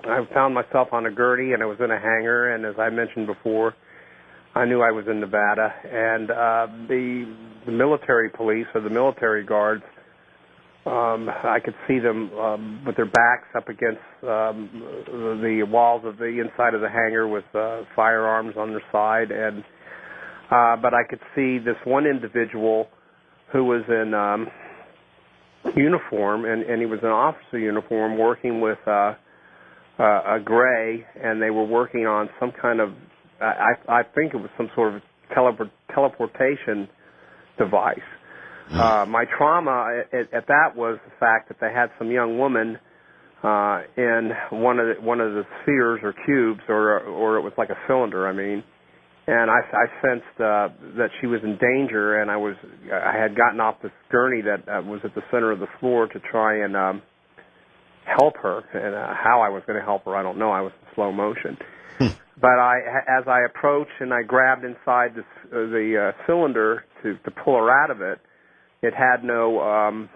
I found myself on a gurney, and I was in a hangar, and as I mentioned before, I knew I was in Nevada, and the military police or the military guards, I could see them with their backs up against the walls of the inside of the hangar with firearms on their side, and but I could see this one individual who was in uniform, and he was in officer uniform, working with a gray, and they were working on some kind of, I think it was some sort of teleportation device. My trauma at that was the fact that they had some young woman in one of the spheres or cubes, or it was like a cylinder, I mean, and I sensed that she was in danger, and I had gotten off this gurney that was at the center of the floor to try and help her, and how I was going to help her, I don't know. I was in slow motion. But as I approached and I grabbed inside the cylinder to pull her out of it, it had no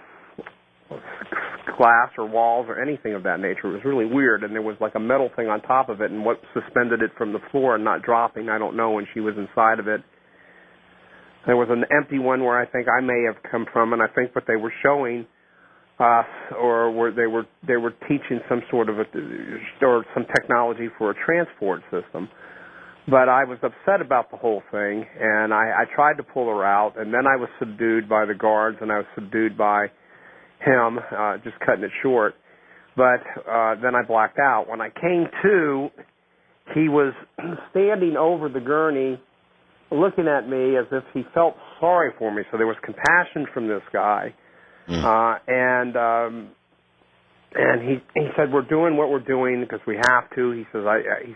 glass or walls or anything of that nature. It was really weird, and there was like a metal thing on top of it, and what suspended it from the floor and not dropping, I don't know, when she was inside of it. There was an empty one where I think I may have come from, and I think what they were showing us, or they were teaching some sort of or some technology for a transport system. But I was upset about the whole thing, and I tried to pull her out, and then I was subdued by the guards, and I was subdued by him, just cutting it short. But then I blacked out. When I came to, he was standing over the gurney, looking at me as if he felt sorry for me. So there was compassion from this guy. And he said, "We're doing what we're doing because we have to." He says,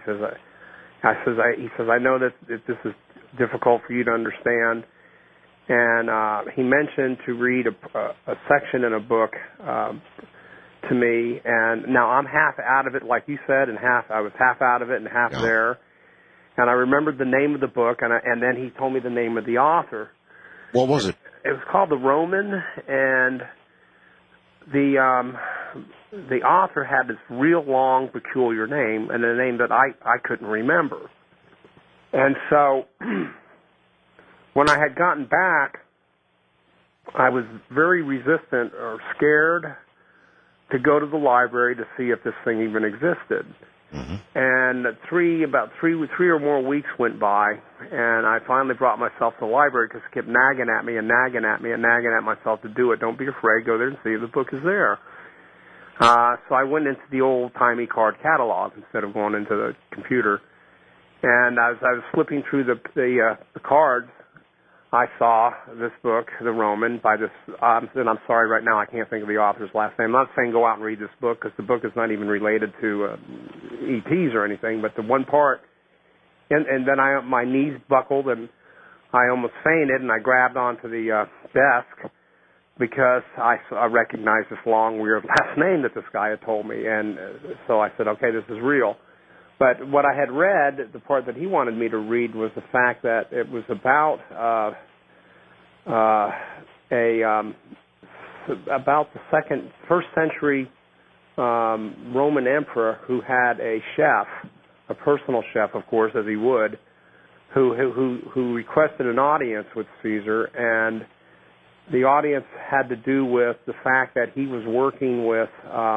I know that this is difficult for you to understand. And he mentioned to read a section in a book to me. And now I'm half out of it, like you said, and I was half out of it and half there. And I remembered the name of the book, and then he told me the name of the author. What was it? It was called The Roman, and the author had this real long, peculiar name, and a name that I couldn't remember. And so when I had gotten back, I was very resistant or scared to go to the library to see if this thing even existed. Mm-hmm. And about three or more weeks went by, and I finally brought myself to the library because it kept nagging at me and nagging at me and nagging at myself to do it. Don't be afraid. Go there and see if the book is there. So I went into the old-timey card catalog instead of going into the computer. And as I was flipping through the cards, I saw this book, The Roman, by this, and I'm sorry right now I can't think of the author's last name. I'm not saying go out and read this book because the book is not even related to ETs or anything, but the one part, and then my knees buckled and I almost fainted, and I grabbed onto the desk because I recognized this long, weird last name that this guy had told me, and so I said, okay, this is real. But what I had read, the part that he wanted me to read, was the fact that it was about the first century Roman emperor who had a chef, a personal chef, of course, as he would, who requested an audience with Caesar, and the audience had to do with the fact that he was working with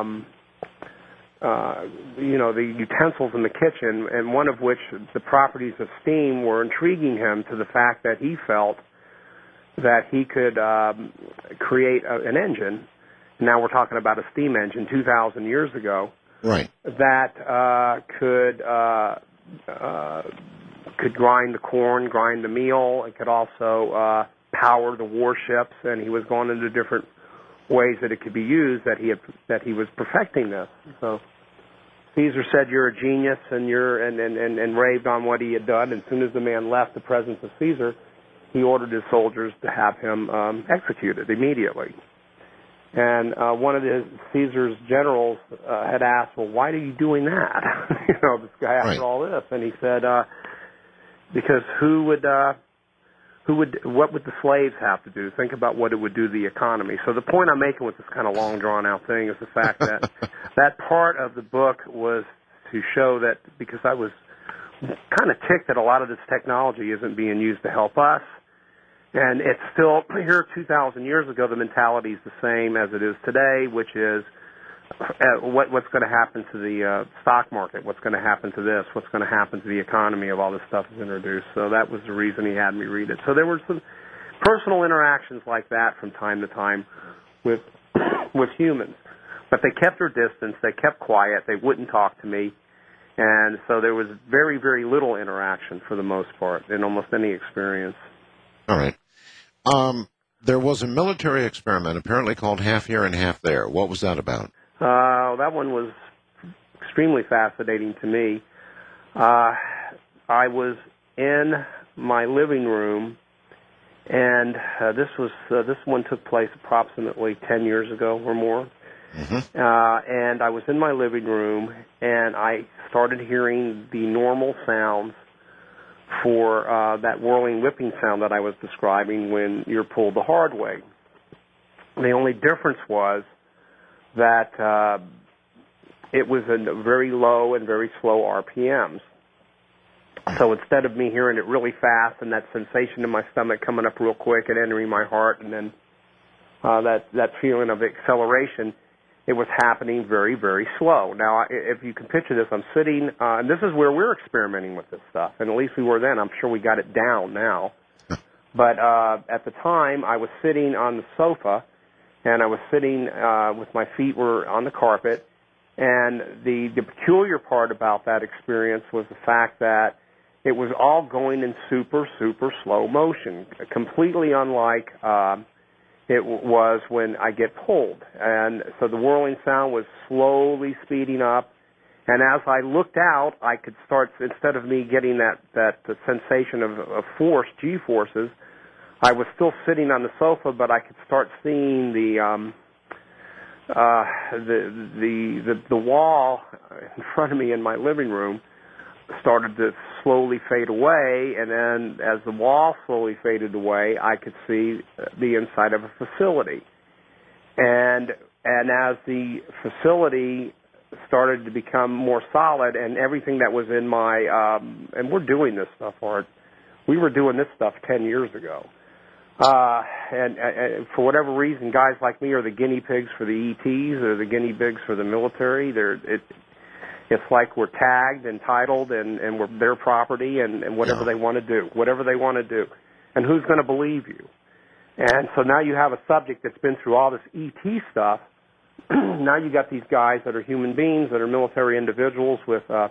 the utensils in the kitchen, and one of which the properties of steam were intriguing him to the fact that he felt that he could create an engine. Now we're talking about a steam engine 2,000 years ago. Right. That could grind the corn, grind the meal. It could also power the warships, and he was going into different ways that it could be used, that he was perfecting this. So Caesar said, "You're a genius," and raved on what he had done. And as soon as the man left the presence of Caesar, he ordered his soldiers to have him executed immediately. And one of Caesar's generals had asked, "Well, why are you doing that?" This guy after all this, and he said, "Because what would the slaves have to do? Think about what it would do to the economy." So the point I'm making with this kind of long, drawn-out thing is the fact that that part of the book was to show that, because I was kind of ticked that a lot of this technology isn't being used to help us. And it's still, here 2,000 years ago, the mentality is the same as it is today, which is what's going to happen to the stock market, what's going to happen to this, what's going to happen to the economy if all this stuff is introduced. So that was the reason he had me read it. So there were some personal interactions like that from time to time with humans. But they kept their distance, they kept quiet, they wouldn't talk to me. And so there was very, very little interaction for the most part in almost any experience. All right. There was a military experiment apparently called Half Here and Half There. What was that about? That one was extremely fascinating to me. I was in my living room, and this one took place approximately 10 years ago or more. Mm-hmm. And I was in my living room, and I started hearing the normal sounds for that whirling, whipping sound that I was describing when you're pulled the hard way. The only difference was that it was in very low and very slow RPMs. So instead of me hearing it really fast and that sensation in my stomach coming up real quick and entering my heart, and then that feeling of acceleration, it was happening very, very slow. Now, if you can picture this, I'm sitting, and this is where we're experimenting with this stuff, and at least we were then. I'm sure we got it down now. But at the time, I was sitting on the sofa, and I was sitting with my feet were on the carpet, and the peculiar part about that experience was the fact that it was all going in super, super slow motion, completely unlike it was when I get pulled. And so the whirling sound was slowly speeding up. And as I looked out, I could start, instead of me getting that sensation of force, G-forces, I was still sitting on the sofa, but I could start seeing the wall in front of me in my living room started to slowly fade away, and then as the wall slowly faded away, I could see the inside of a facility. And as the facility started to become more solid, and everything that was in my and we're doing this stuff, Art. We were doing this stuff 10 years ago. And for whatever reason, guys like me are the guinea pigs for the ETs, or the guinea pigs for the military. It's like we're tagged and titled, and we're their property, and whatever they want to do, and who's going to believe you? And so now you have a subject that's been through all this ET stuff. Now you got these guys that are human beings, that are military individuals with other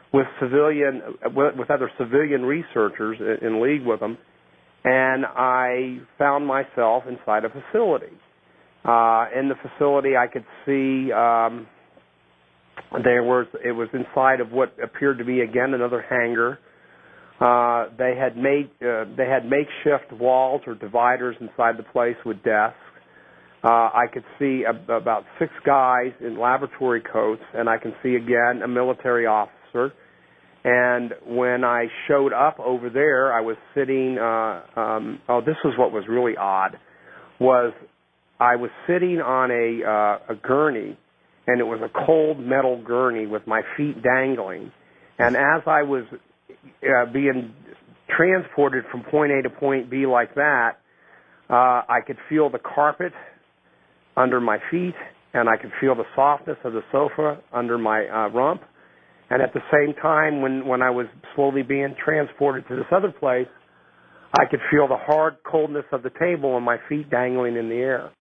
civilian researchers in league with them. And I found myself inside a facility. In the facility, I could see it was inside of what appeared to be, again, another hangar. They had makeshift walls or dividers inside the place with desks. I could see about 6 guys in laboratory coats, and I can see, again, a military officer. And when I showed up over there, I was sitting, this was what was really odd, was I was sitting on a gurney, and it was a cold metal gurney with my feet dangling. And as I was being transported from point A to point B like that, I could feel the carpet under my feet, and I could feel the softness of the sofa under my rump. And at the same time, when I was slowly being transported to this other place, I could feel the hard coldness of the table and my feet dangling in the air.